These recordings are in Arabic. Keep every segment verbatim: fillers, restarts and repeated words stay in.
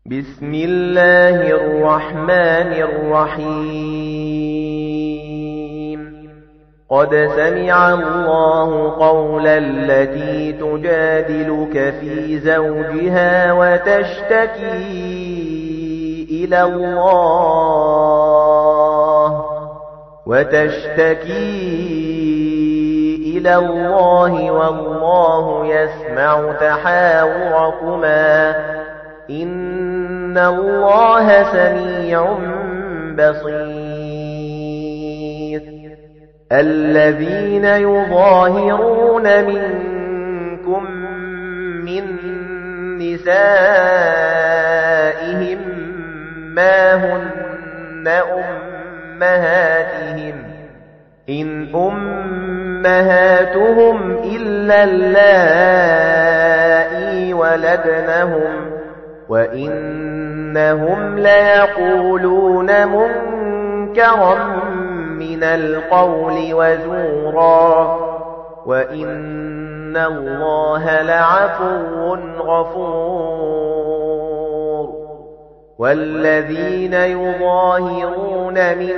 بسم الله الرحمن الرحيم قد سمع الله قول التي تجادلك في زوجها وتشتكي إلى الله وتشتكي إلى الله والله يسمع تحاوركما إن الله سميع بصير الذين يظاهرون منكم من نسائهم ما هن أمهاتهم إن أمهاتهم إلا اللائي ولدنهم وإنهم ليقولون منكرا من القول وزورا وإن الله لعفو غفور والذين يظاهرون من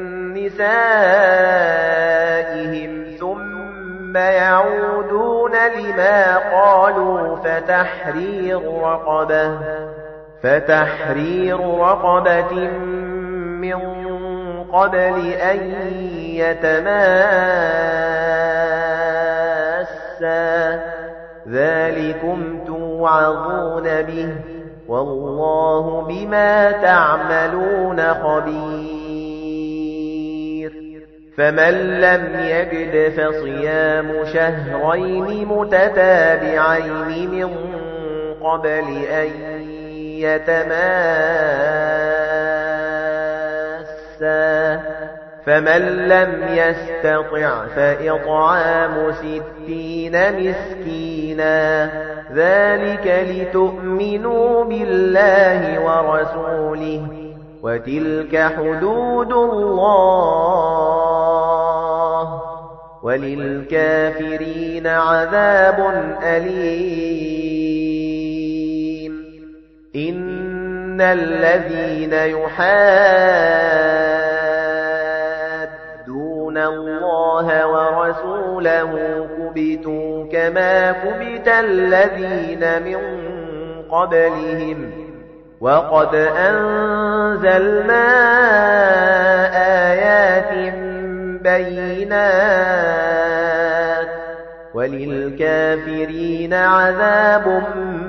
نسائهم ثم يعودون لما قالوا فتحرير رقبة فتحرير رقبة من قبل أن يتماسا ذلكم توعظون به والله بما تعملون خبير فمن لم يجد فصيام شهرين متتابعين من قبل أن يتماسا فمن لم يستطع فإطعام ستين مسكينا ذلك لتؤمنوا بالله ورسوله وتلك حدود الله وللكافرين عذاب أليم إن الذين يحادون الله ورسوله كبتوا كما كبت الذين من قبلهم وقد أنزلنا آيات بينات وللكافرين عذاب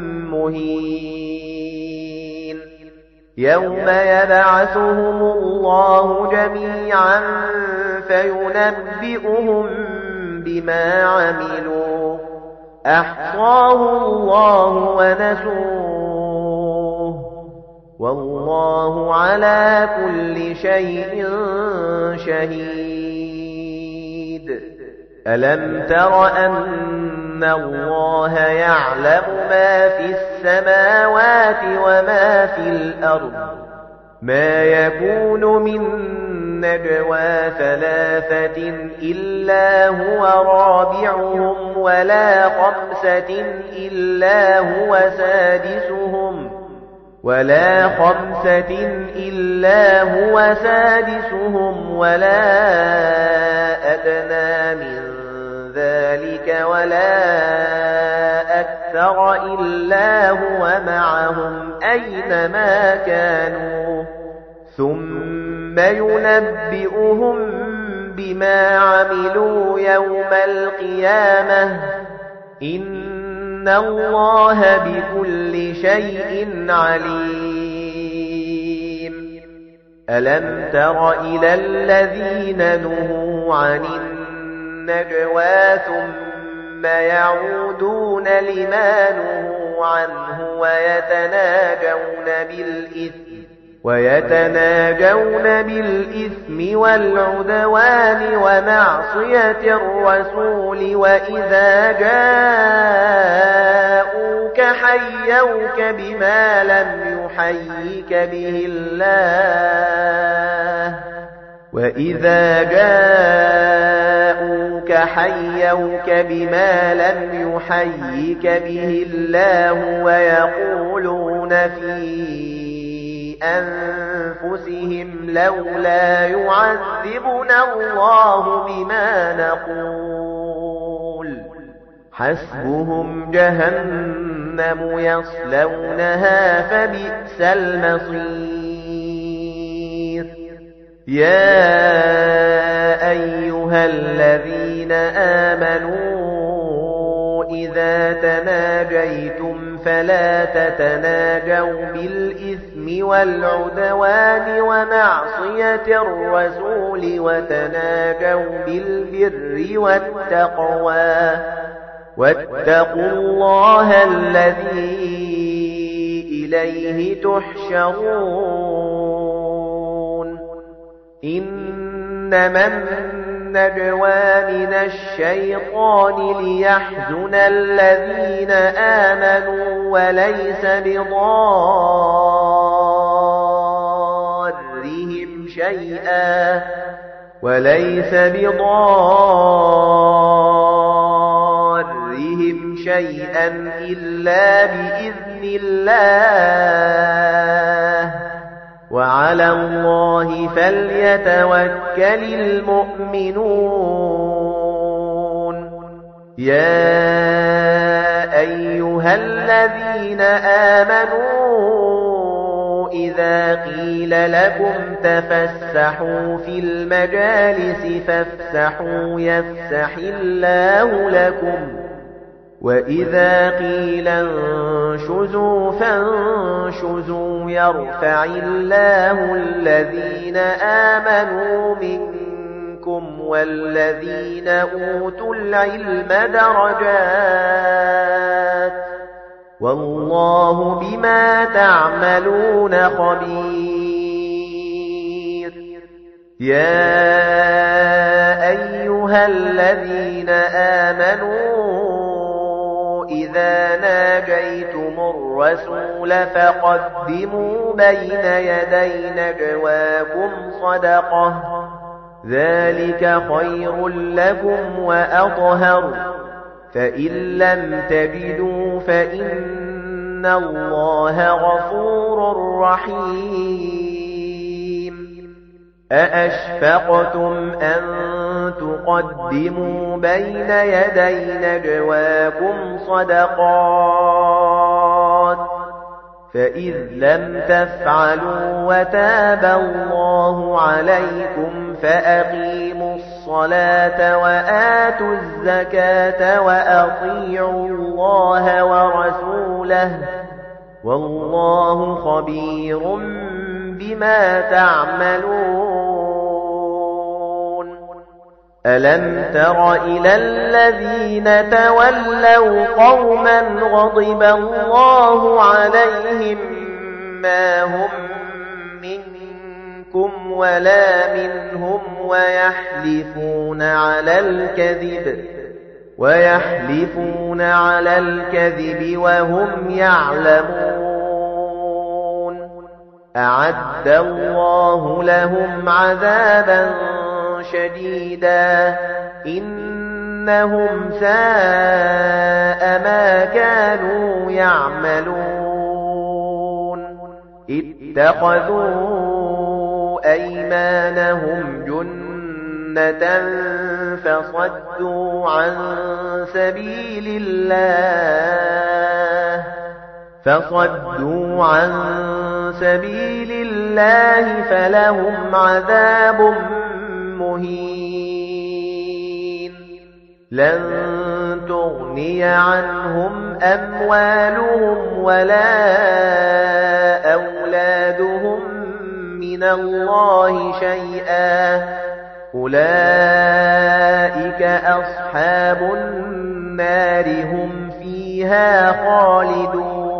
مهين يوم يبعثهم الله جميعا فينبئهم بما عملوا أحصاه الله ونسوه والله على كل شيء شهيد ألم تر أن الله يعلم ما في السماوات وما في الأرض ما يكون من نجوى ثلاثة إلا هو رابعهم ولا خمسة إلا هو سادسهم ولا خمسة إلا هو سادسهم ولا أدنى من ذلك ولا أكثر إلا هو معهم أينما كانوا ثم ينبئهم بما عملوا يوم القيامة إن الله بكل شيء عليم ألم تر إلى الذين نهوا عن النجوى ثم يعودون لما نهوا عنه ويتناجون بالإثم ويتناجون بالإثم والعدوان ومعصية الرسول وإذا جاءوك حيوك بما لم يحيك به الله وَإِذَا جَاءُوكَ حَيَّوْكَ بِمَا لَمْ يُحَيِّكَ بِهِ اللَّهُ وَيَقُولُونَ في أنفسهم لولا يعذبنا الله بما نقول حسبهم جهنم يصلونها فبئس المصير يا أيها الذين آمنوا إذا تناجيتم فلا تتناجوا بالإثم والعدوان ومعصية الرسول وتناجوا بالبر والتقوى واتقوا الله الذي إليه تحشرون إنما النجوى من الشيطان ليحزن الذين آمنوا وليس بضارهم شيئا وليس بضارهم شيئا إلا بإذن الله وعلى الله فليتوكل المؤمنون يا أيها الذين آمنوا إذا قيل لكم تفسحوا في المجالس فافسحوا يفسح الله لكم وَإِذَا قِيلَ انشُزُوا فَانشُزُوا يَرْفَعِ اللَّهُ الَّذِينَ آمَنُوا مِنكُمْ وَالَّذِينَ أُوتُوا الْعِلْمَ دَرَجَاتٍ وَاللَّهُ بِمَا تَعْمَلُونَ خَبِيرٌ يَا أَيُّهَا الَّذِينَ آمَنُوا إذا ناجيتم الرسول فقدموا بين يدي نجواكم صدقة ذلك خير لكم وأطهر فإن لم تجدوا فإن الله غفور رحيم أأشفقتم أن تقدموا بين يدي نجواكم صدقات فإذ لم تفعلوا وتاب الله عليكم فأقيموا الصلاة وآتوا الزكاة وأطيعوا الله ورسوله والله خبير بما تعملون ألم تر إلى الذين تولوا قوما غضب الله عليهم ما هم منكم ولا منهم ويحلفون على الكذب ويحلفون على الكذب وهم يعلمون أعد الله لهم عذابا شديدا إنهم ساء ما كانوا يعملون اتخذوا أيمانهم جنة فصدوا عن سبيل الله فصدوا عن سبيل الله فلهم عذاب مهين لن تغني عنهم أموالهم ولا أولادهم من الله شيئا أولئك أصحاب النار هم فيها خالدون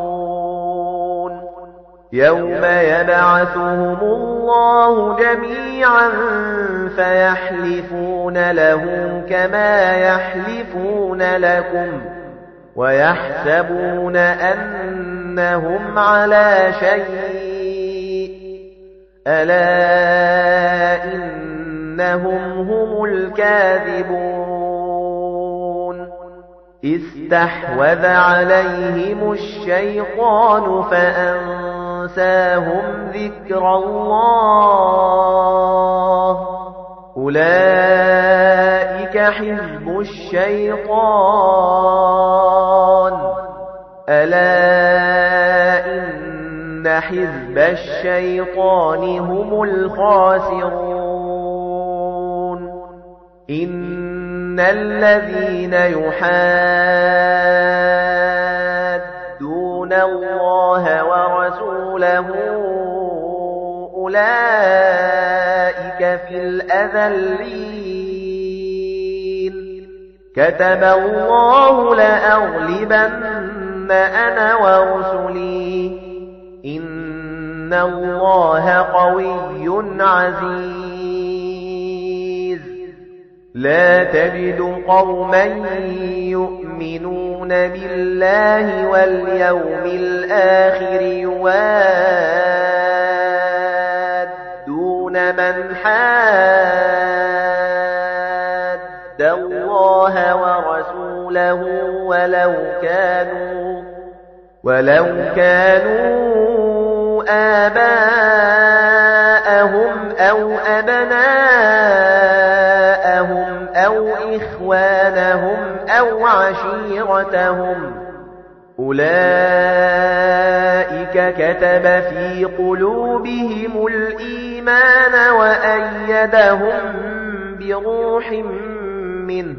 يوم يبعثهم الله جميعا فيحلفون له كما يحلفون لكم ويحسبون أنهم على شيء ألا إنهم هم الكاذبون استحوذ عليهم الشيطان فأنساهم ذكر الله أولئك حزب الشيطان ألا إن حزب الشيطان هم الخاسرون إن الذين يحادون الله ورسوله أولئك في الأذلين كتب الله لأغلبن أنا ورسلي إن الله قوي عزيز لا تجد قوما يؤمنون بالله واليوم الآخر يوادون من حاد الله ورسوله ولو كانوا ولو كانوا آباءهم أو أبناءهم أو إخوانهم أو عشيرتهم أولئك كتب في قلوبهم الإيمان وأيدهم بروح منه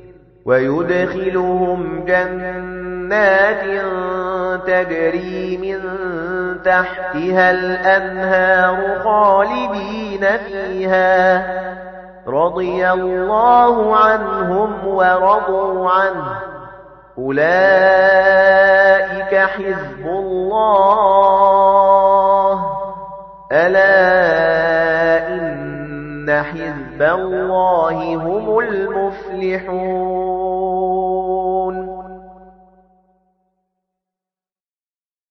ويدخلهم جنات تجري من تحتها الأنهار خالدين فيها رضي الله عنهم ورضوا عنه أولئك حزب الله ألا إن حزب الله هم المفلحون